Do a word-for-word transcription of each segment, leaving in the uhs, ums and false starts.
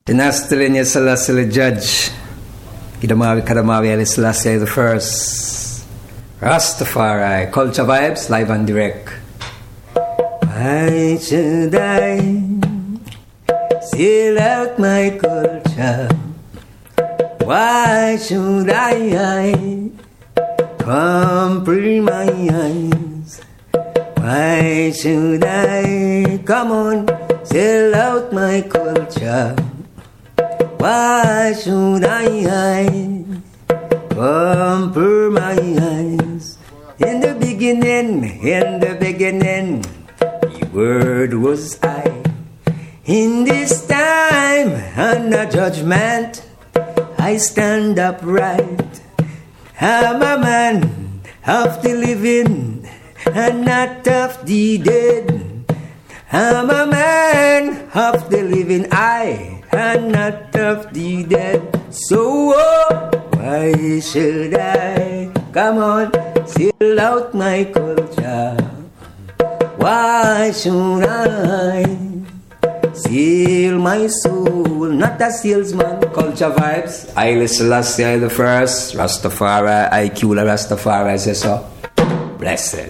Dinastilin Selassie Judge Kidamawi Kadamawi Ali Selassie the First Rastafari Culture Vibes live and direct. Why should I seal out my culture? Why should I compromise? Why should I come on sell out my culture? Why should I compromise? In the beginning, in the beginning, the word was I. In this time, under judgment, I stand upright. I'm a man of the living and not of the dead. I'm a man of the living, I and not of the dead. So oh, why should I come on, seal out my culture? Why should I seal my soul? Not a salesman. Culture Vibes. Haile Selassie the First. Rastafari. I Q la Rastafari. Say so. Blessed.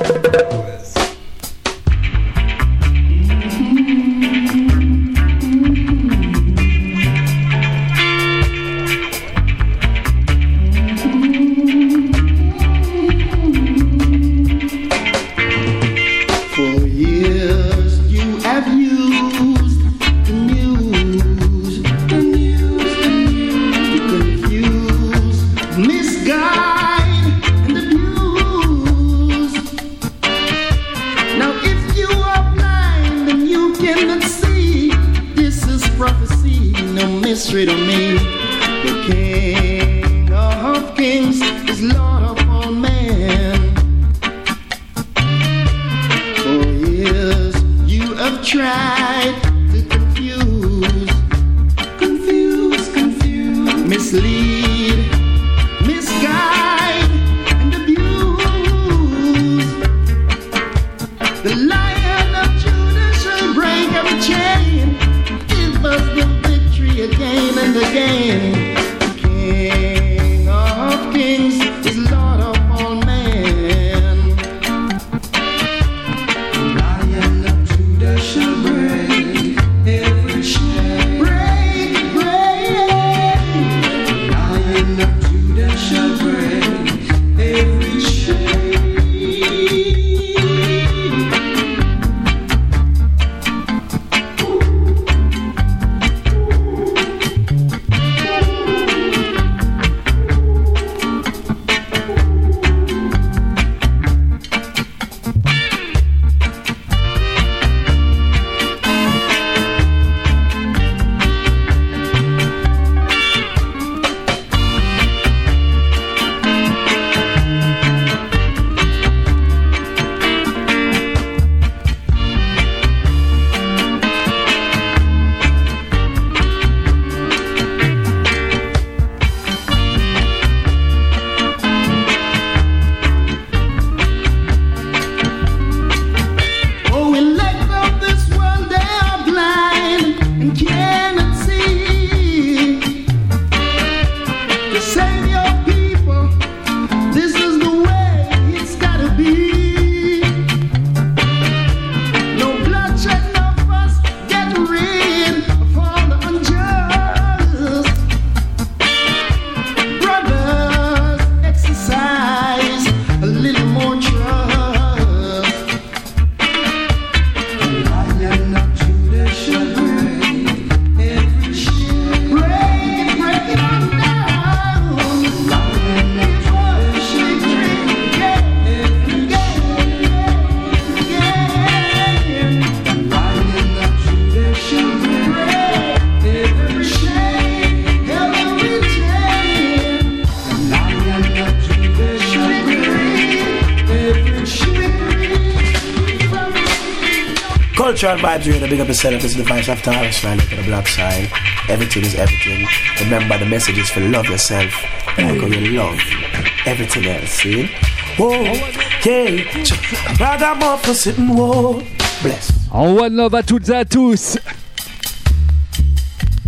Cultural Vibes Radio, big up yourself. This is the Vice After Harris, right? Look at the black side. Everything is everything. Remember, the message is for love yourself. Like how you love everything else, see? Whoa, yeah. Ragamuffin sitting, whoa. Bless. En one love à toutes et à tous.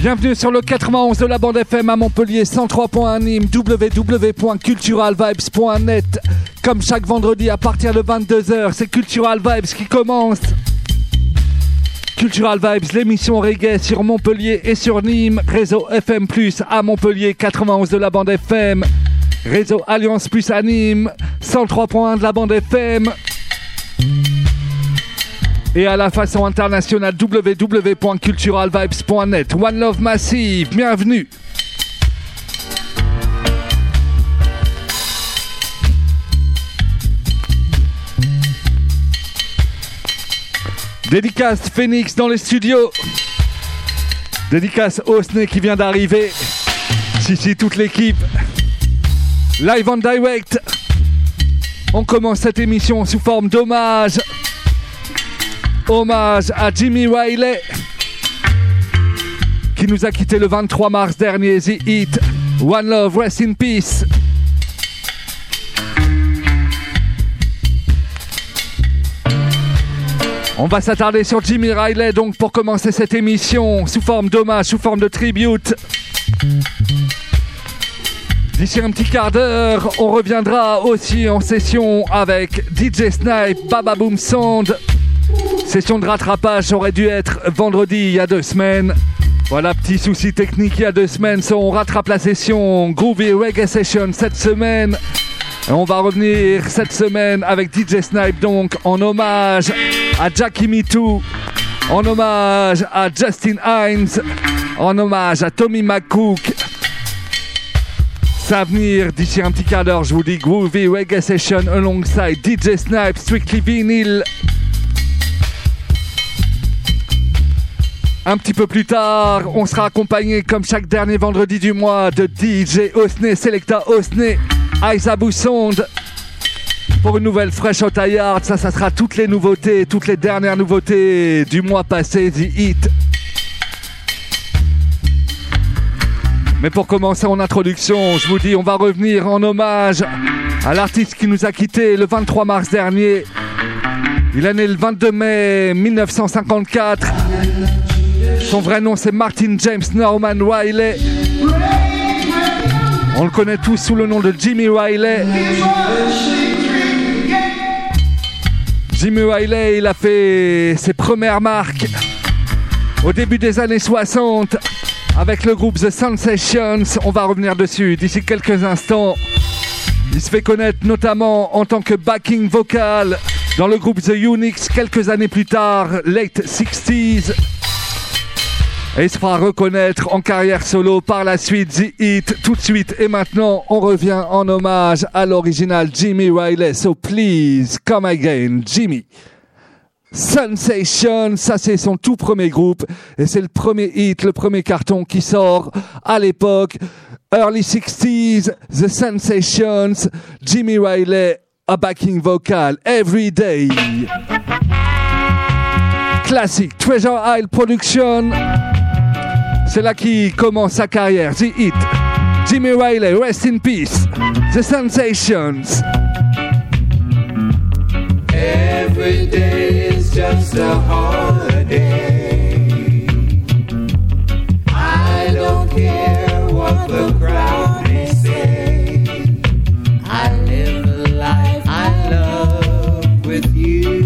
Bienvenue sur le quatre-vingt-onze de la bande F M à Montpellier, cent trois point un Nîmes, w w w point cultural vibes point net. Comme chaque vendredi à partir de vingt-deux heures, c'est Cultural Vibes qui commence. Cultural Vibes, l'émission reggae sur Montpellier et sur Nîmes. Réseau F M plus à Montpellier, quatre-vingt-onze de la bande F M. Réseau Alliance plus à Nîmes, cent trois point un de la bande F M. Et à la façon internationale, w w w point cultural vibes point net. One Love Massive, bienvenue. Dédicace Phoenix dans les studios. Dédicace Osney qui vient d'arriver. Si, si, toute l'équipe. Live on direct. On commence cette émission sous forme d'hommage. Hommage à Jimmy Riley qui nous a quitté le vingt-trois mars dernier. The Hit, One Love, Rest in Peace. On va s'attarder sur Jimmy Riley donc pour commencer cette émission sous forme d'hommage, sous forme de tribute. D'ici un petit quart d'heure, on reviendra aussi en session avec D J Snipe, Baba Boom Sound. Session de rattrapage aurait dû être vendredi il y a deux semaines. Voilà, petit souci technique il y a deux semaines. So, on rattrape la session Groovy Reggae Session cette semaine. Et on va revenir cette semaine avec D J Snipe donc en hommage à Jackie Me Too, en hommage à Justin Hines, en hommage à Tommy McCook. Ça va venir d'ici un petit quart d'heure, je vous dis Groovy Reggae Session alongside D J Snipe, Strictly Vinyl. Un petit peu plus tard, on sera accompagné comme chaque dernier vendredi du mois de D J Osney, Selecta Osney, Aizabu Sound. Pour une nouvelle Fresh Out Yard, ça, ça sera toutes les nouveautés, toutes les dernières nouveautés du mois passé, The Hit. Mais pour commencer en introduction, je vous dis, on va revenir en hommage à l'artiste qui nous a quittés le vingt-trois mars dernier. Il est né le vingt-deux mai mille neuf cent cinquante-quatre. Son vrai nom, c'est Martin James Norman Riley. On le connaît tous sous le nom de Jimmy Riley. Jimmy Riley, il a fait ses premières marques au début des années soixante avec le groupe The Sensations. On va revenir dessus d'ici quelques instants. Il se fait connaître notamment en tant que backing vocal dans le groupe The Unix quelques années plus tard, late sixties. Et il se fera reconnaître en carrière solo par la suite, The Hit, tout de suite. Et maintenant, on revient en hommage à l'original Jimmy Riley. So please, come again, Jimmy. Sensation, ça c'est son tout premier groupe. Et c'est le premier hit, le premier carton qui sort à l'époque. Early sixties, The Sensations, Jimmy Riley, a backing vocal, Every Day. Classique, Treasure Isle Production. C'est là qu'il commence sa carrière, The Hit. Jimmy Riley, Rest in Peace. The Sensations. Every day is just a holiday. I don't care what the crowd may say. I live the life I love with you.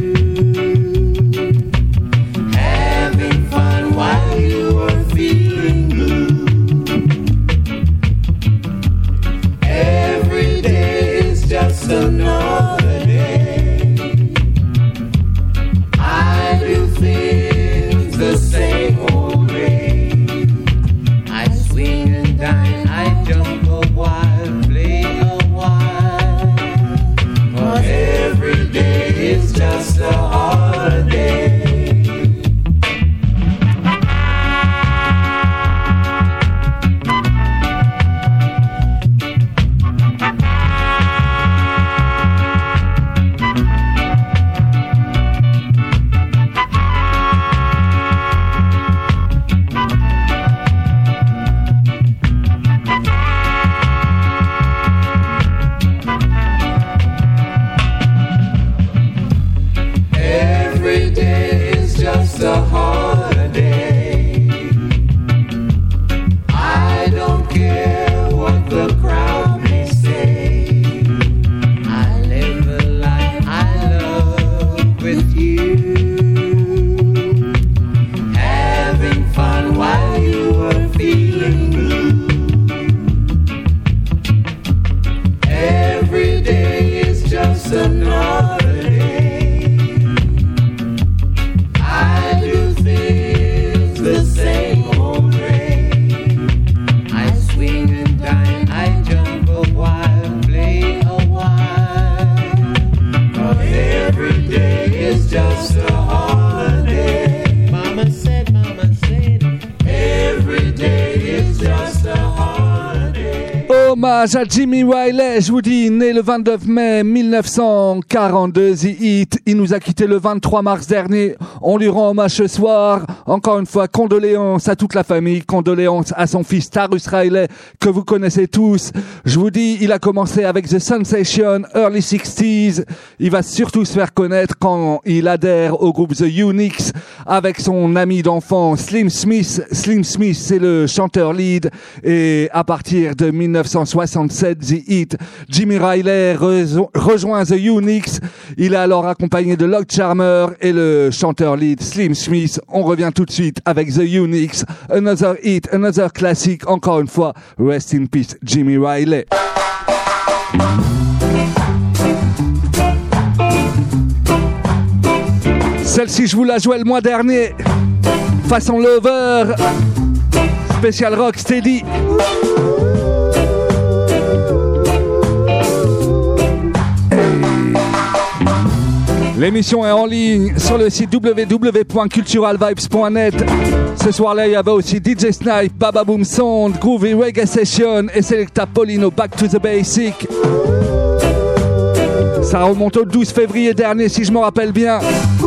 Having fun while you are feeling blue. Every day is just another day. I do things the same old way. I swing and dine, I Hommage à Jimmy Riley, je vous dis, né le vingt-neuf mai mille neuf cent quarante-deux, The Heat. Il nous a quitté le vingt-trois mars dernier. On lui rend hommage ce soir. Encore une fois, condoléances à toute la famille, condoléances à son fils Tarrus Riley, que vous connaissez tous. Je vous dis, il a commencé avec The Sensation, early sixties. Il va surtout se faire connaître quand il adhère au groupe The Unix avec son ami d'enfance Slim Smith. Slim Smith, c'est le chanteur lead. Et à partir de mille neuf cent soixante-sept, The Heat, Jimmy Riley re- rejoint The Unix. Il est alors accompagné de Lock Charmer et le chanteur lead Slim Smith. On revient tout de suite avec The Unix. Another hit, another classic. Encore une fois, rest in peace, Jimmy Riley. Celle-ci, je vous la jouais le mois dernier. Façon Lover. Spécial rock steady. L'émission est en ligne sur le site w w w point cultural vibes point net. Ce soir-là, il y avait aussi D J Snipe, Baba Boom Sound, Groovy Reggae Session et Selecta Polino Back to the Basic. Ça remonte au douze février dernier, si je me rappelle bien.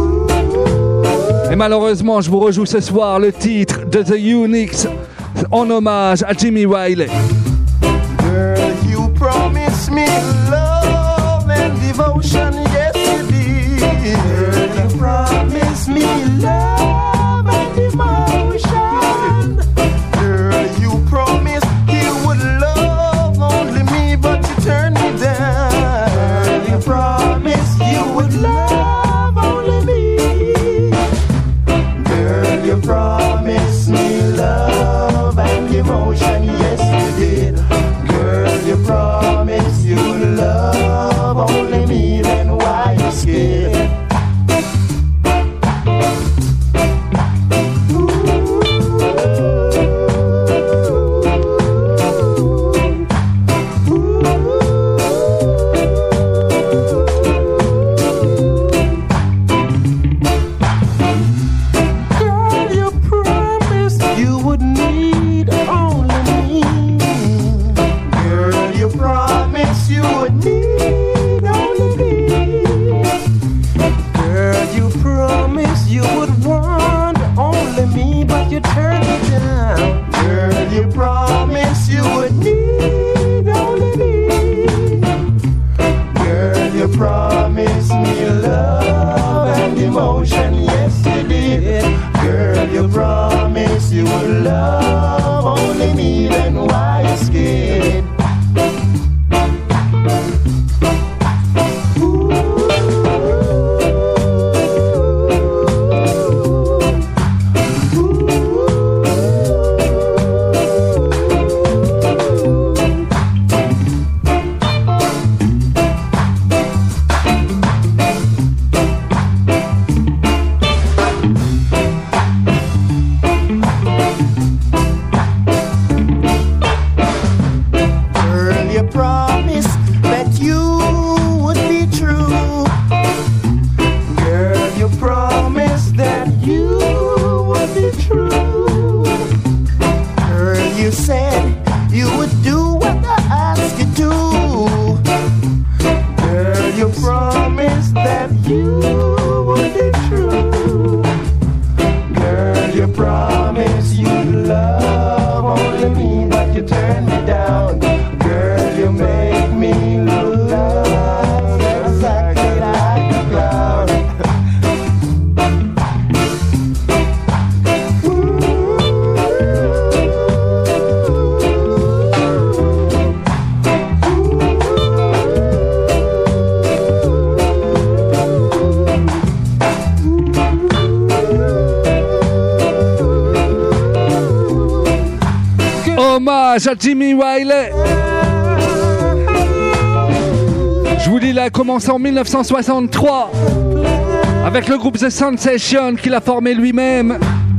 Et malheureusement, je vous rejoue ce soir le titre de The Unix en hommage à Jimmy Riley. Girl, you promised me love and devotion, yes you did. Girl, you promised me love and devotion. Girl, you promised you would love only me, but you turned me down. Girl, you promised you would love only me. Girl, you promised me love and devotion, yes you did. Girl, you promised you would love only me, then why you scared? À Jimmy Riley. Je vous dis, il a commencé en mille neuf cent soixante-trois avec le groupe The Sensation qu'il a formé lui-même.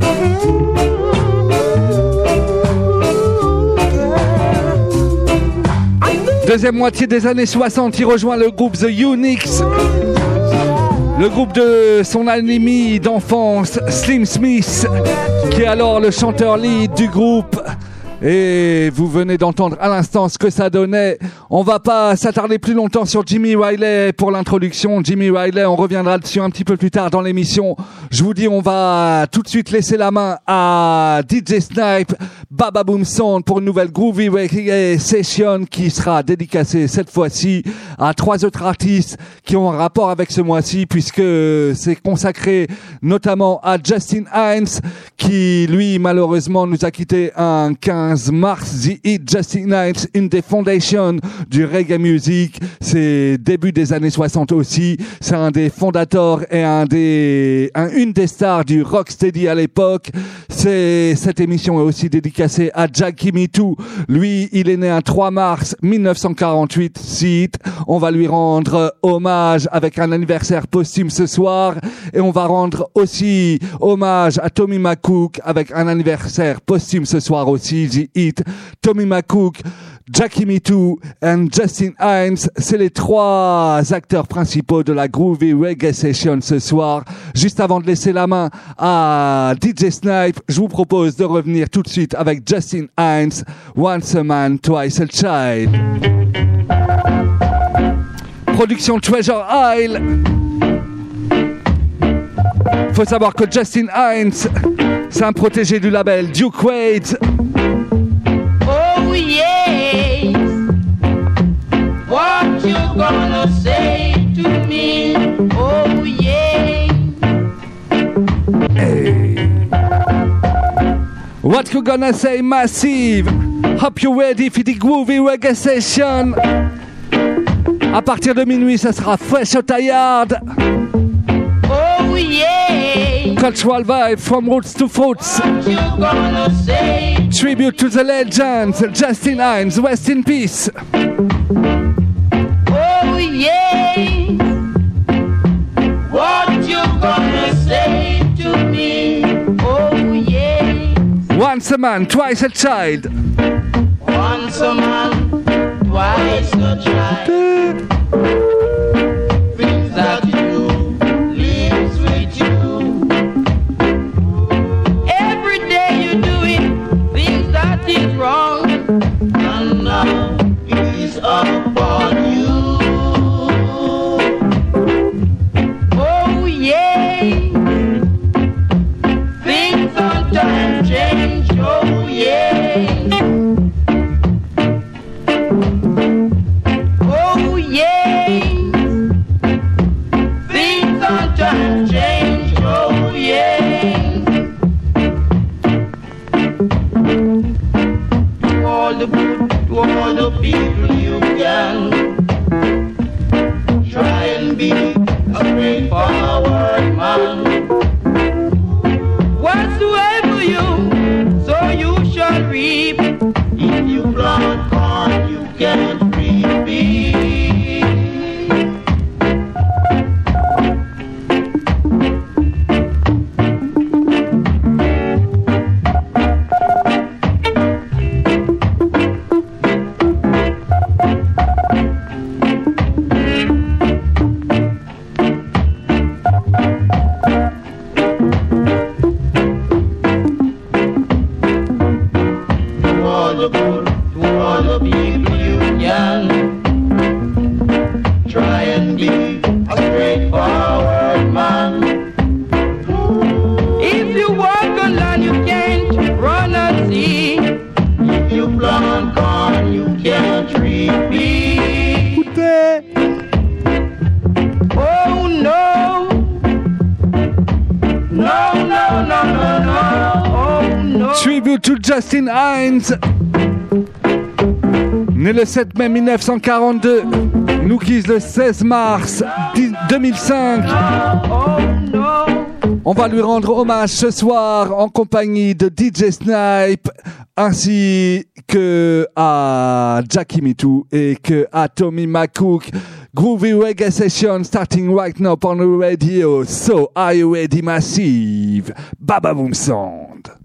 Deuxième moitié des années soixante, il rejoint le groupe The Unix, le groupe de son ami d'enfance Slim Smith, qui est alors le chanteur lead du groupe. Et vous venez d'entendre à l'instant ce que ça donnait. On va pas s'attarder plus longtemps sur Jimmy Riley pour l'introduction. Jimmy Riley, on reviendra dessus un petit peu plus tard dans l'émission. Je vous dis, on va tout de suite laisser la main à D J Snipe, Baba Boom Sound pour une nouvelle Groovy Reggae Session qui sera dédicacée cette fois-ci à trois autres artistes qui ont un rapport avec ce mois-ci, puisque c'est consacré notamment à Justin Hines qui, lui, malheureusement, nous a quitté un quinze mars. The Hit Justin Hines, une des fondations du reggae music. C'est début des années soixante aussi. C'est un des fondateurs et un des, un, une des stars du rocksteady à l'époque. C'est, cette émission est aussi dédicacée à Jackie Me Too. Lui, il est né un trois mars mille neuf cent quarante-huit. Site. On va lui rendre hommage avec un anniversaire posthume ce soir. Et on va rendre aussi hommage à Tommy McCook avec un anniversaire posthume ce soir aussi. The Hit, Tommy McCook, Jackie Me Too et Justin Hines, c'est les trois acteurs principaux de la Groovy Reggae Session ce soir. Juste avant de laisser la main à D J Snipe, je vous propose de revenir tout de suite avec Justin Hines, Once a Man, Twice a Child. Production Treasure Isle. Faut savoir que Justin Hines, c'est un protégé du label Duke Wade. Oh yes, what you gonna say to me? Oh yeah. Hey. What you gonna say, Massive? Hope you ready for the Groovy Reggae Session. À partir de minuit, ça sera Fresh or Tired. Oh yeah. Cultural vibe from roots to fruits. What you gonna say? Tribute to the legends, Justin Hines, rest in peace. Oh yeah. What you gonna say to me? Oh yeah. Once a man, twice a child. Once a man, twice a child. Things that you lives with you. Every day you do it, things that is wrong, and now it is upon you. Oh yeah, things sometimes change. Oh yeah. Oh yeah, things sometimes change. Oh yeah. To all the good, to all the people you can try and be a straightforward man. Whatsoever you sow, you shall reap. If you plant corn, you can't reap it. To all the good, to all the people you can try and be a straightforward man. If you walk on land, you can't run a sea. If you plant corn, you can't reap it. Oh no, no, no, no, no, no, oh no. Tribute to Justin Hines. Né le sept mai mille neuf cent quarante-deux, nous quitte le seize mars deux mille cinq. Oh no. On va lui rendre hommage ce soir en compagnie de D J Snipe ainsi que à Jackie Me Too et que à Tommy McCook. Groovy Reggae Session starting right now on the radio. So are you ready, Massive? Baba Boom Sound.